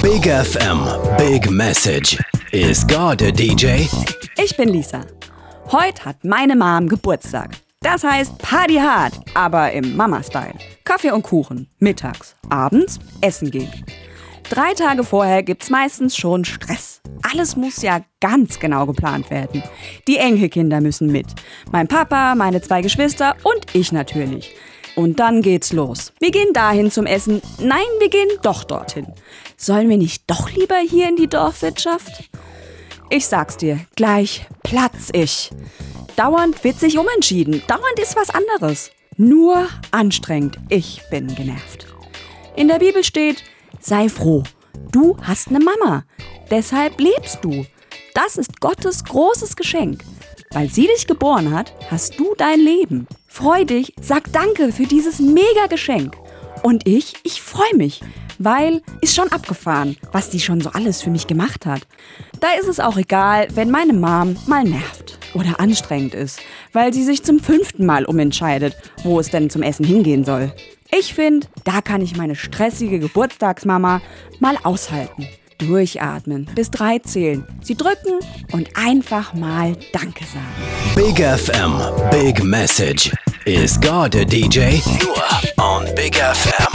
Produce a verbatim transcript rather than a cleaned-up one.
Big F M, Big Message. Is God a D J? Ich bin Lisa. Heute hat meine Mom Geburtstag. Das heißt Party hard, aber im Mama-Style. Kaffee und Kuchen, mittags, abends essen gehen. Drei Tage vorher gibt's meistens schon Stress. Alles muss ja ganz genau geplant werden. Die Enkelkinder müssen mit. Mein Papa, meine zwei Geschwister und ich natürlich. Und dann geht's los. Wir gehen dahin zum Essen. Nein, wir gehen doch dorthin. Sollen wir nicht doch lieber hier in die Dorfwirtschaft? Ich sag's dir, gleich platz ich. Dauernd wird sich umentschieden. Dauernd ist was anderes. Nur anstrengend. Ich bin genervt. In der Bibel steht, sei froh. Du hast eine Mama. Deshalb lebst du. Das ist Gottes großes Geschenk. Weil sie dich geboren hat, hast du dein Leben. Freu dich, sag Danke für dieses mega Geschenk. Und ich, ich freue mich, weil ist schon abgefahren, was die schon so alles für mich gemacht hat. Da ist es auch egal, wenn meine Mom mal nervt oder anstrengend ist, weil sie sich zum fünften Mal umentscheidet, wo es denn zum Essen hingehen soll. Ich finde, da kann ich meine stressige Geburtstagsmama mal aushalten. Durchatmen, bis drei zählen, sie drücken und einfach mal Danke sagen. Big F M, Big Message. Is God a D J? Nur on Big F M.